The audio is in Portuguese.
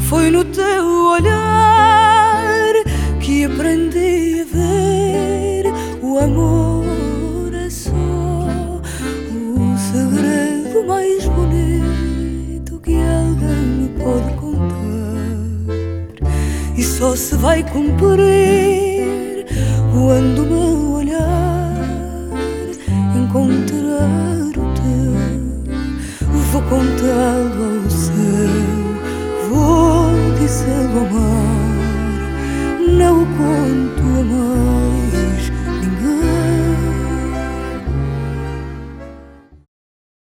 Foi no teu olhar que aprendi a ver o amor é só o segredo mais bonito que alguém me pode contar, e só se vai cumprir quando o meu olhar encontrar o teu. Vou contá-lo ao céu, vou dizê-lo ao mar, não o conto a mar.